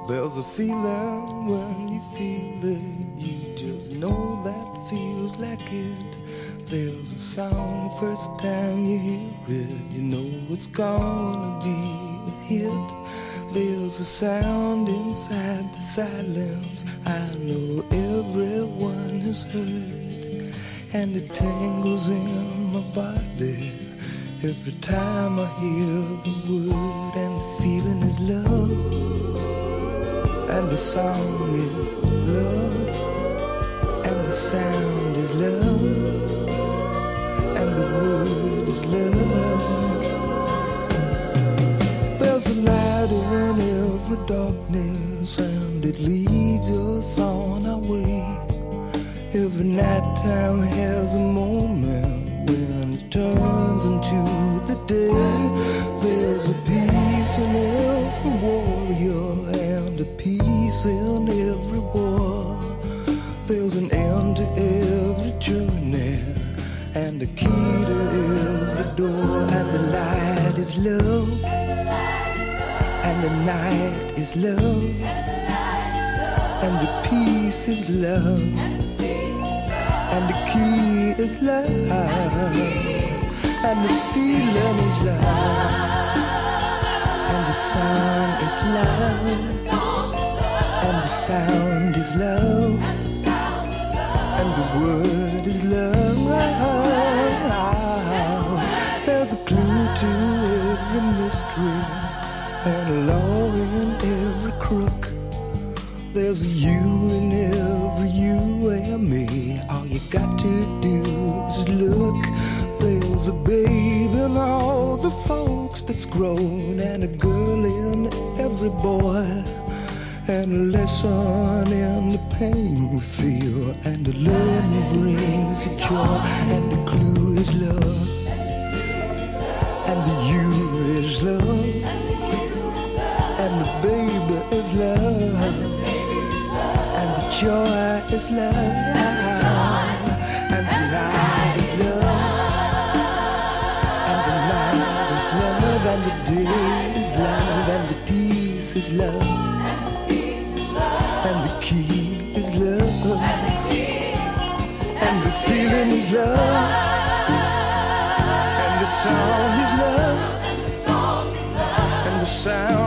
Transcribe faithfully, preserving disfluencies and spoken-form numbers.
There's a feeling when you feel it, you just know that feels like it. There's a sound first time you hear it, you know it's gonna be a hit. There's a sound inside the silence I know everyone has heard, and it tingles in my body every time I hear the word. And the feeling is love, and the song is love, and the sound is love, and the word is love. There's a light in every darkness, and it leads us on our way. Every nighttime has a moment when it turns into the day. There's a peace in every warrior and a peace in every war. There's an end to every journey and a key to every door. And the light is love, and the night is love, and the peace is love, and the key is love, and the feeling is love, and the song is love, and the sound is love, and the word is love. There's a clue to every mystery and a law in every crook. There's a you in every you and me. All you got to do is look. There's a babe in all the folks that's grown, and a girl in every boy, and a lesson in the pain we feel, and the learning brings the joy. And the clue is love, and the you is love, and the baby is love, and the joy is love, and the night is love, and the night is love, and the day is love, and the peace is love, and the key is love, and the feeling is love, and the sound is love, and the sound